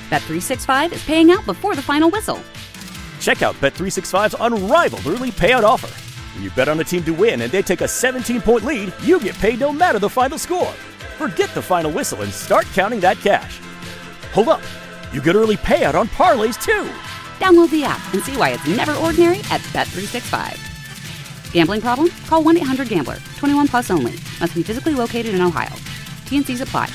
Bet365 is paying out before the final whistle. Check out Bet365's unrivaled early payout offer. When you bet on a team to win and they take a 17-point lead, you get paid no matter the final score. Forget the final whistle and start counting that cash. Hold up. You get early payout on parlays, too. Download the app and see why it's never ordinary at Bet365. Gambling problem? Call 1-800-GAMBLER. 21 plus only. Must be physically located in Ohio. T&Cs apply.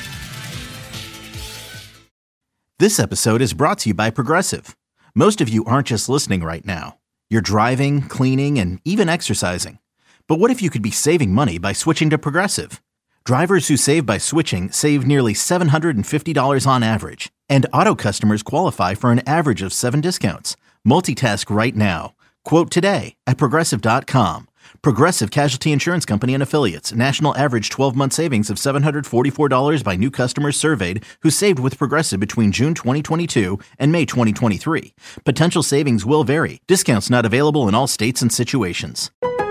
This episode is brought to you by Progressive. Most of you aren't just listening right now. You're driving, cleaning, and even exercising. But what if you could be saving money by switching to Progressive? Drivers who save by switching save nearly $750 on average. And auto customers qualify for an average of 7 discounts. Multitask right now. Quote today at Progressive.com. Progressive Casualty Insurance Company and Affiliates. National average 12-month savings of $744 by new customers surveyed who saved with Progressive between June 2022 and May 2023. Potential savings will vary. Discounts not available in all states and situations.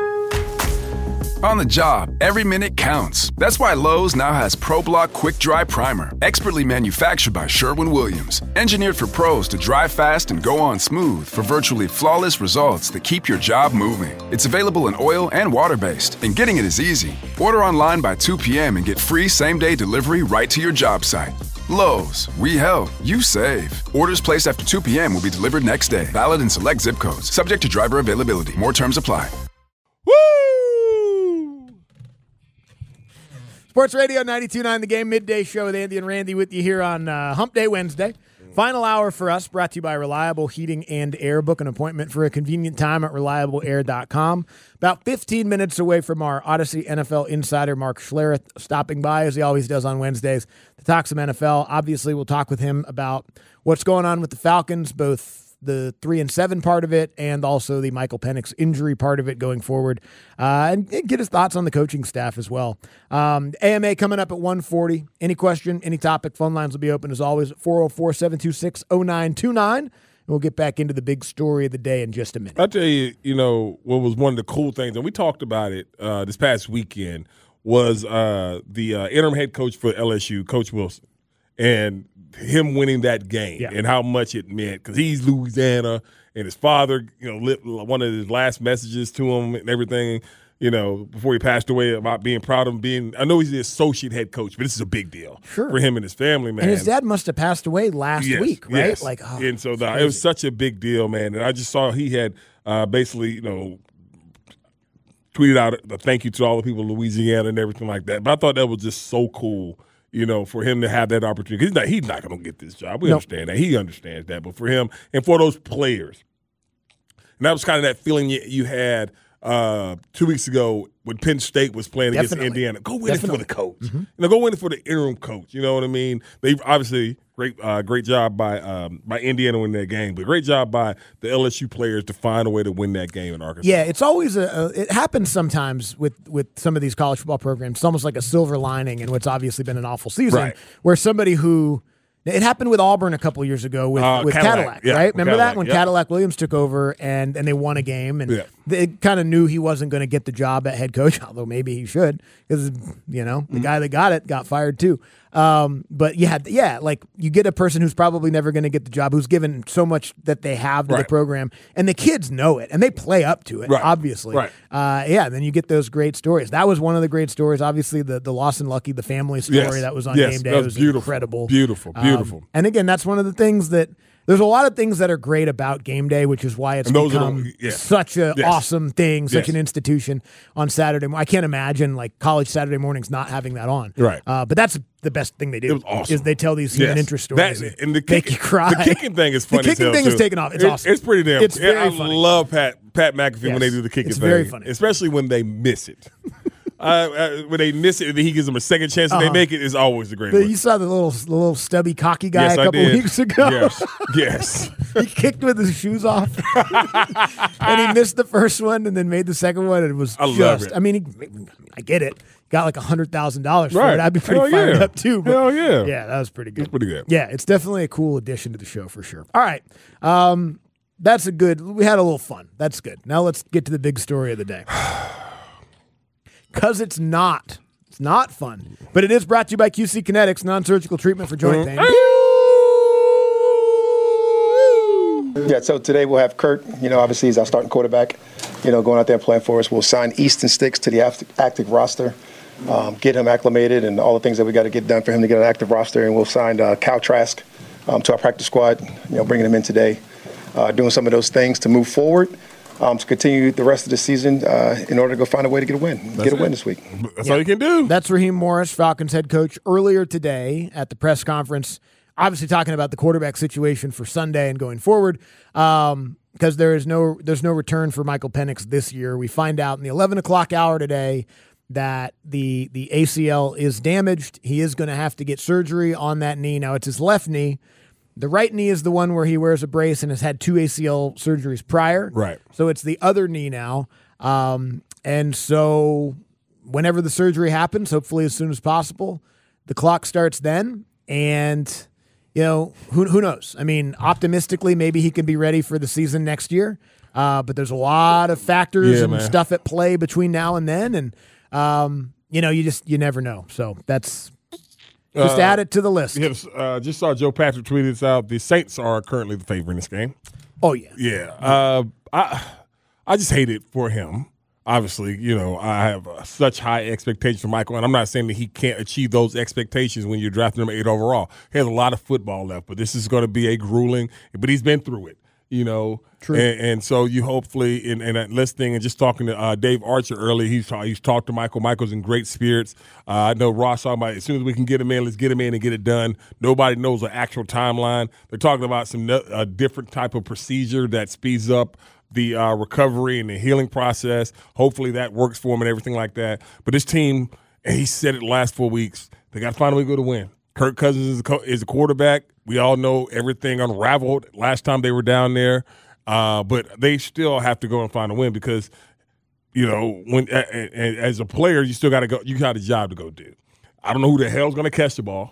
On the job, every minute counts. That's why Lowe's now has ProBlock Quick Dry Primer, expertly manufactured by Sherwin-Williams. Engineered for pros to dry fast and go on smooth for virtually flawless results that keep your job moving. It's available in oil and water-based, and getting it is easy. Order online by 2 p.m. and get free same-day delivery right to your job site. Lowe's, we help, you save. Orders placed after 2 p.m. will be delivered next day. Valid in select zip codes. Subject to driver availability. More terms apply. Sports Radio 92.9 The Game, midday show with Andy and Randy with you here on Hump Day Wednesday. Final hour for us, brought to you by Reliable Heating and Air. Book an appointment for a convenient time at reliableair.com. About 15 minutes away from our Odyssey NFL insider, Mark Schlereth, stopping by, as he always does on Wednesdays, to talk some NFL. Obviously, we'll talk with him about what's going on with the Falcons, both the 3-7 part of it and also the Michael Penix injury part of it going forward, and get his thoughts on the coaching staff as well. AMA coming up at 1:40. Any question, any topic, phone lines will be open as always at 404-726-0929. We'll get back into the big story of the day in just a minute. I'll tell you, what was one of the cool things, and we talked about it this past weekend, was the interim head coach for LSU, Coach Wilson, and him winning that game and how much it meant, because he's Louisiana, and his father, one of his last messages to him and everything, before he passed away, about being proud of him being, I know he's the associate head coach, but this is a big deal for him and his family, man. And his dad must have passed away last week, right? Yes. And so it was such a big deal, man. And I just saw he had basically, tweeted out a thank you to all the people in Louisiana and everything like that. But I thought that was just so cool, for him to have that opportunity. He's not going to get this job. We understand that. He understands that. But for him and for those players, and that was kind of that feeling you had 2 weeks ago when Penn State was playing against Indiana. Go win it for the coach. Mm-hmm. Go win it for the interim coach. You know what I mean? They obviously great job by Indiana winning that game, but great job by the LSU players to find a way to win that game in Arkansas. Yeah, it's always it happens sometimes with some of these college football programs. It's almost like a silver lining in what's obviously been an awful season, where somebody who. It happened with Auburn a couple years ago with Cadillac, right? Remember that when Cadillac Williams took over and they won a game, and they kind of knew he wasn't going to get the job at head coach, although maybe he should, because the guy that got it got fired too. But you get a person who's probably never going to get the job, who's given so much that they have to the program, and the kids know it and they play up to it, obviously. Right. Then you get those great stories. That was one of the great stories. Obviously, the Lawson Lucky, the family story that was on game day was incredible. Beautiful. And again, that's one of the things that there's a lot of things that are great about game day, which is why it's become such an awesome thing, such an institution on Saturday. I can't imagine college Saturday mornings not having that on. Right. But that's the best thing they do. It was awesome. Is they tell these human interest stories and make you cry. The kicking thing is funny. The kicking thing is taken off. It's awesome. It's pretty damn. It's very funny. I love Pat McAfee when they do the kicking thing. It's very funny, especially when they miss it. When they miss it and then he gives them a second chance and they make it, is always a great one. You saw the little stubby cocky guy a couple weeks ago. Yes. He kicked with his shoes off, and he missed the first one and then made the second one. And it was love it. I mean, I get it. Got like $100,000 for it. I'd be pretty fired up too. But Hell yeah. Yeah, that was pretty good. It's pretty good. Yeah, it's definitely a cool addition to the show for sure. All right. That's we had a little fun. That's good. Now let's get to the big story of the day. Because it's not fun. But it is brought to you by QC Kinetics, non-surgical treatment for joint pain. Yeah, so today we'll have Kurt, obviously he's our starting quarterback, going out there and playing for us. We'll sign Easton Sticks to the active roster, get him acclimated and all the things that we got to get done for him to get an active roster. And we'll sign Cal Trask to our practice squad, bringing him in today, doing some of those things to move forward. To continue the rest of the season in order to go find a way to get a win. Get a win this week. That's all you can do. That's Raheem Morris, Falcons head coach, earlier today at the press conference, obviously talking about the quarterback situation for Sunday and going forward, because there's no return for Michael Penix this year. We find out in the 11 o'clock hour today that the ACL is damaged. He is going to have to get surgery on that knee. Now, it's his left knee. The right knee is the one where he wears a brace and has had 2 ACL surgeries prior. Right. So it's the other knee now. And so whenever the surgery happens, hopefully as soon as possible, the clock starts then. And, who knows? I mean, optimistically, maybe he can be ready for the season next year. But there's a lot of factors and stuff at play between now and then. And, you never know. So that's... Just add it to the list. Just saw Joe Patrick tweet this out. The Saints are currently the favorite in this game. Oh, yeah. Yeah. I just hate it for him. Obviously, I have such high expectations for Michael, and I'm not saying that he can't achieve those expectations when you're drafting him 8 overall. He has a lot of football left, but this is going to be a grueling – but he's been through it. True. And so you hopefully in listening and just talking to Dave Archer earlier, he's talked to Michael. Michael's in great spirits. I know Ross talking about as soon as we can get him in, let's get him in and get it done. Nobody knows the actual timeline. They're talking about some different type of procedure that speeds up the recovery and the healing process. Hopefully that works for him and everything like that. But this team, and he said it the last 4 weeks, they got to find a way to go to win. Kirk Cousins is a quarterback. We all know everything unraveled last time they were down there, but they still have to go and find a win because, when as a player, you still got to go. You got a job to go do. I don't know who the hell's going to catch the ball.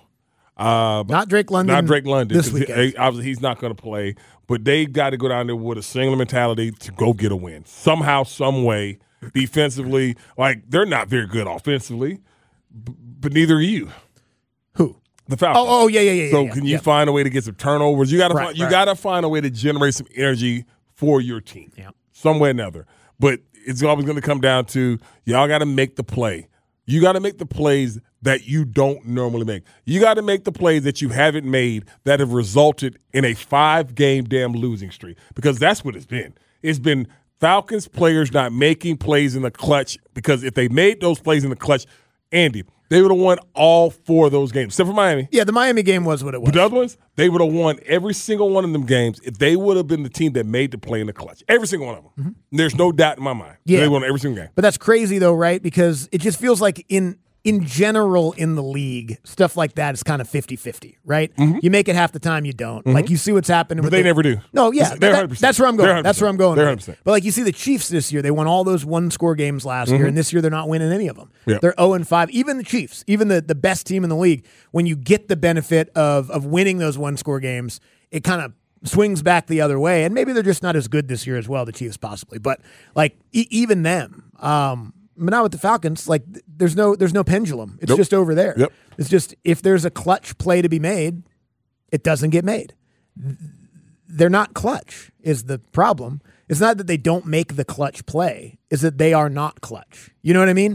Not Drake London. Not Drake London. This weekend. Obviously, he's not going to play, but they got to go down there with a singular mentality to go get a win somehow, some way. Defensively, they're not very good offensively, but neither are you. Who? The Falcons. Oh, yeah. So can you find a way to get some turnovers? You got to got to find a way to generate some energy for your team, some way or another. But it's always going to come down to y'all got to make the play. You got to make the plays that you don't normally make. You got to make the plays that you haven't made that have resulted in a 5-game damn losing streak because that's what it's been. It's been Falcons players not making plays in the clutch because if they made those plays in the clutch, Andy, they would have won all 4 of those games, except for Miami. Yeah, the Miami game was what it was. But the other ones, they would have won every single one of them games if they would have been the team that made the play in the clutch. Every single one of them. Mm-hmm. There's no doubt in my mind. Yeah. They won every single game. But that's crazy, though, right? Because it just feels like in general in the league, stuff like that is kind of 50-50, right? Mm-hmm. You make it half the time, you don't. Mm-hmm. You see what's happening. But they never do. No, yeah. That's where I'm going. That's where I'm going. They're 100%. But you see the Chiefs this year, they won all those one-score games last year, and this year they're not winning any of them. Yep. They're 0-5. Even the Chiefs, even the best team in the league, when you get the benefit of winning those one-score games, it kind of swings back the other way. And maybe they're just not as good this year as well, the Chiefs possibly. But even them, but not with the Falcons. There's no pendulum. It's just over there. Yep. It's just if there's a clutch play to be made, it doesn't get made. They're not clutch is the problem. It's not that they don't make the clutch play. It's that they are not clutch. You know what I mean?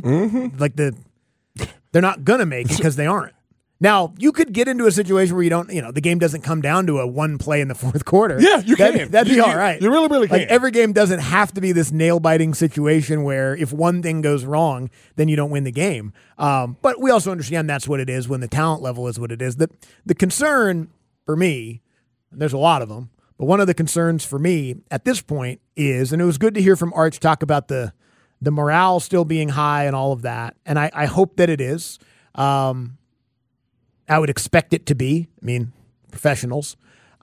Mm-hmm. They're not gonna make it because they aren't. Now, you could get into a situation where you don't, the game doesn't come down to a one play in the fourth quarter. Yeah, you can. That'd be all right. You really, really can. Every game doesn't have to be this nail-biting situation where if one thing goes wrong, then you don't win the game. But we also understand that's what it is when the talent level is what it is. The concern for me, and there's a lot of them, but one of the concerns for me at this point is, and it was good to hear from Arch talk about the morale still being high and all of that, and I hope that it is. I would expect it to be. Professionals.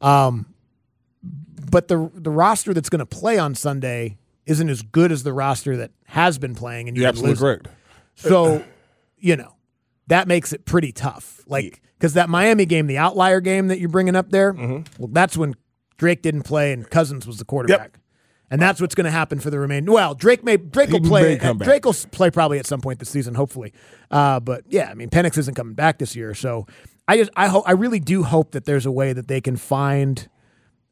But the roster that's going to play on Sunday isn't as good as the roster that has been playing. And you're absolutely correct. So, that makes it pretty tough. Because that Miami game, the outlier game that you're bringing up there, well, that's when Drake didn't play and Cousins was the quarterback. Yep. And that's what's going to happen for the remainder. Well, Drake will play. Drake will play probably at some point this season, hopefully. But yeah, Penix isn't coming back this year, so I really do hope that there's a way that they can find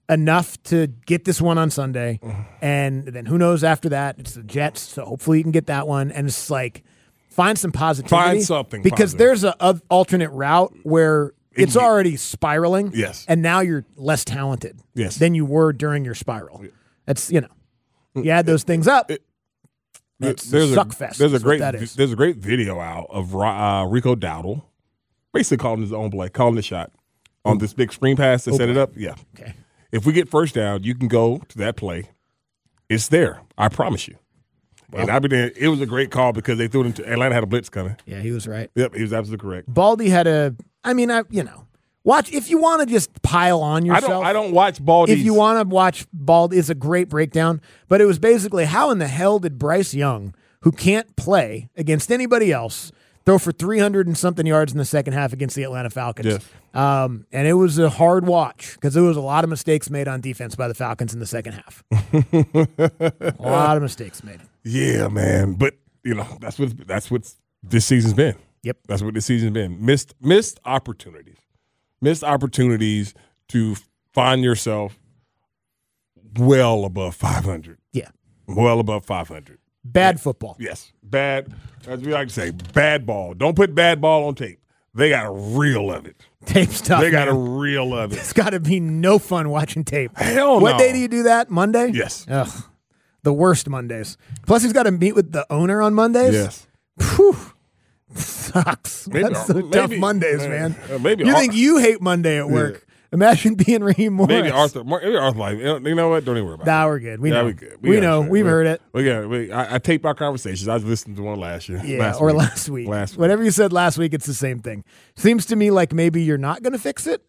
enough to get this one on Sunday, and then who knows after that? It's the Jets, so hopefully you can get that one. And it's like, find some positivity. Find something because positive. there's a alternate route where it's already spiraling. Yes. And now you're less talented than you were during your spiral. Yeah. That's, you add those things up. There's a suck fest. There's a great video out of Rico Dowdle basically calling his own play, calling the shot on this big screen pass to set it up. Yeah. Okay. If we get first down, you can go to that play. It's there. I promise you. Well, and it was a great call because they threw it into Atlanta had a blitz coming. Yeah, he was right. Yep, he was absolutely correct. Baldy had watch if you want to just pile on yourself. I don't watch Baldy. If you want to watch Baldy, it's a great breakdown. But it was basically, how in the hell did Bryce Young, who can't play against anybody else, throw for 300 and something yards in the second half against the Atlanta Falcons? Yes. And it was a hard watch because there was a lot of mistakes made on defense by the Falcons in the second half. A lot of mistakes made. Yeah, man. But that's what this season's been. Yep. That's what this season's been. Missed opportunities. Missed opportunities to find yourself well above 500. Yeah. Well above 500. Bad football. Yes. Bad, as we like to say, bad ball. Don't put bad ball on tape. They got a reel of it. Tape's tough. They got a reel of it. It's got to be no fun watching tape. Hell no. What day do you do that? Monday? Yes. Ugh. The worst Mondays. Plus, he's got to meet with the owner on Mondays. Yes. Whew. Sucks. That's so tough Mondays, man. Maybe you think you hate Monday at work. Yeah. Imagine being Raheem Morris. Maybe Arthur like, you know what? Don't even worry about it. Nah, we're good. We know. We good. We know. We've heard it. I tape our conversations. I listened to one last year. Yeah, last week. Whatever you said last week, it's the same thing. Seems to me like maybe you're not going to fix it.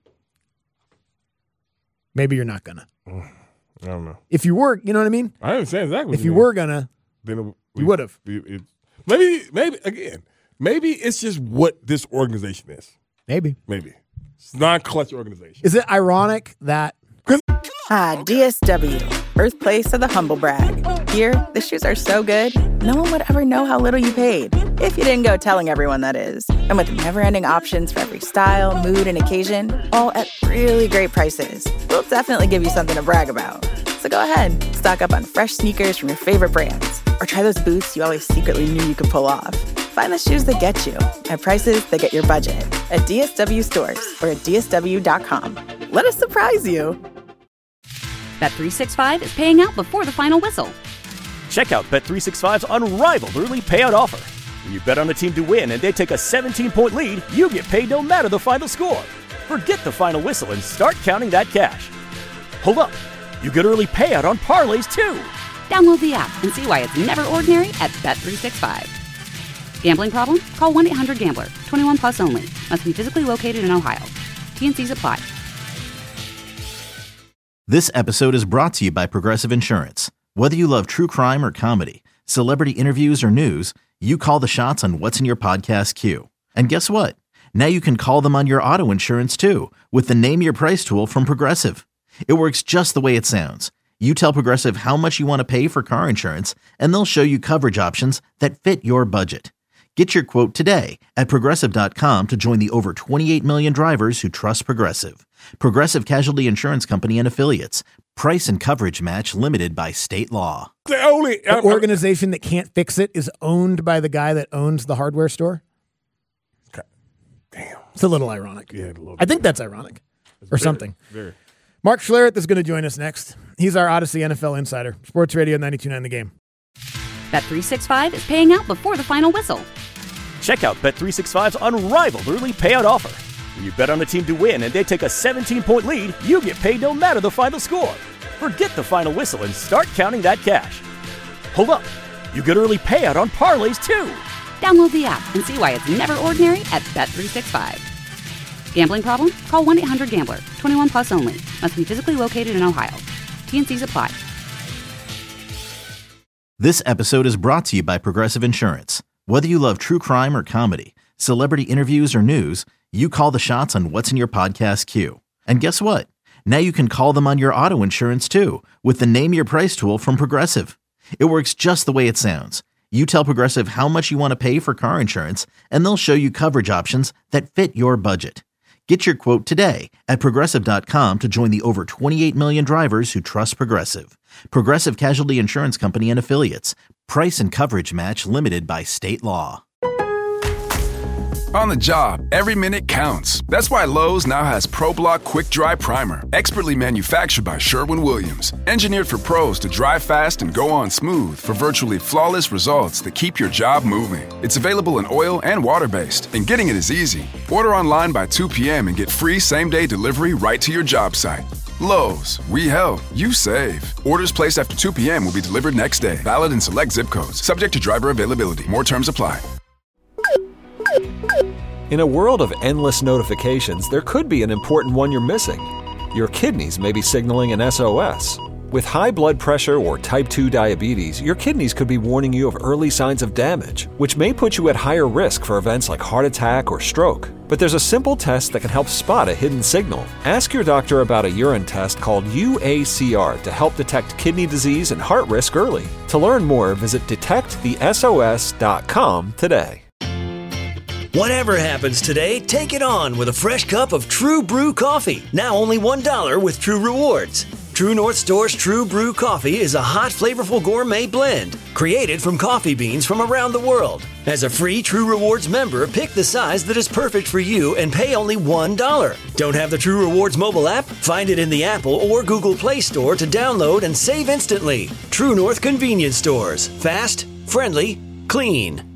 Maybe you're not going to. I don't know. If you were, you know what I mean? I understand exactly. If you were going to, then you would have. Maybe it's just what this organization is. Maybe. It's not a clutch organization. Is it ironic that... DSW, birthplace of the humble brag. Here, the shoes are so good, no one would ever know how little you paid. If you didn't go telling everyone, that is. And with never-ending options for every style, mood, and occasion, all at really great prices, we'll definitely give you something to brag about. So go ahead, stock up on fresh sneakers from your favorite brands, or try those boots you always secretly knew you could pull off. Find the shoes that get you at prices that get your budget at DSW stores or at DSW.com. Let us surprise you. Bet365 is paying out before the final whistle. Check out Bet365's unrivaled early payout offer. When you bet on a team to win and they take a 17-point lead, you get paid no matter the final score. Forget the final whistle and start counting that cash. Hold up. You get early payout on parlays, too. Download the app and see why it's never ordinary at Bet365. Gambling problem? Call 1-800-GAMBLER. 21 plus only. Must be physically located in Ohio. T&Cs apply. This episode is brought to you by Progressive Insurance. Whether you love true crime or comedy, celebrity interviews or news, you call the shots on what's in your podcast queue. And guess what? Now you can call them on your auto insurance too with the Name Your Price tool from Progressive. It works just the way it sounds. You tell Progressive how much you want to pay for car insurance, and they'll show you coverage options that fit your budget. Get your quote today at Progressive.com to join the over 28 million drivers who trust Progressive. Progressive Casualty Insurance Company and Affiliates. Price and coverage match limited by state law. The organization that can't fix it is owned by the guy that owns the hardware store? Okay. Damn. It's a little ironic. Yeah, a little bit. I think that's ironic. Or something. Very. Mark Schlereth is going to join us next. He's our Odyssey NFL insider. Sports Radio 92.9 The Game. Bet365 is paying out before the final whistle. Check out Bet365's unrivaled early payout offer. When you bet on a team to win and they take a 17-point lead, you get paid no matter the final score. Forget the final whistle and start counting that cash. Hold up. You get early payout on parlays, too. Download the app and see why it's never ordinary at Bet365. Gambling problem? Call 1-800-GAMBLER. 21 plus only. Must be physically located in Ohio. T&Cs apply. This episode is brought to you by Progressive Insurance. Whether you love true crime or comedy, celebrity interviews or news, you call the shots on what's in your podcast queue. And guess what? Now you can call them on your auto insurance too with the Name Your Price tool from Progressive. It works just the way it sounds. You tell Progressive how much you want to pay for car insurance, and they'll show you coverage options that fit your budget. Get your quote today at Progressive.com to join the over 28 million drivers who trust Progressive. Progressive Casualty Insurance Company and Affiliates. Price and coverage match limited by state law. On the job, every minute counts. That's why Lowe's now has ProBlock Quick Dry Primer, expertly manufactured by Sherwin-Williams. Engineered for pros to dry fast and go on smooth for virtually flawless results that keep your job moving. It's available in oil and water-based, and getting it is easy. Order online by 2 p.m. and get free same-day delivery right to your job site. Lowe's, we help, you save. Orders placed after 2 p.m. will be delivered next day. Valid in select zip codes. Subject to driver availability. More terms apply. In a world of endless notifications, there could be an important one you're missing. Your kidneys may be signaling an SOS. With high blood pressure or type 2 diabetes, your kidneys could be warning you of early signs of damage, which may put you at higher risk for events like heart attack or stroke. But there's a simple test that can help spot a hidden signal. Ask your doctor about a urine test called UACR to help detect kidney disease and heart risk early. To learn more, visit detectthesos.com today. Whatever happens today, take it on with a fresh cup of True Brew coffee. Now only $1 with True Rewards. True North Store's True Brew coffee is a hot, flavorful gourmet blend created from coffee beans from around the world. As a free True Rewards member, pick the size that is perfect for you and pay only $1. Don't have the True Rewards mobile app? Find it in the Apple or Google Play Store to download and save instantly. True North Convenience Stores. Fast, friendly, clean.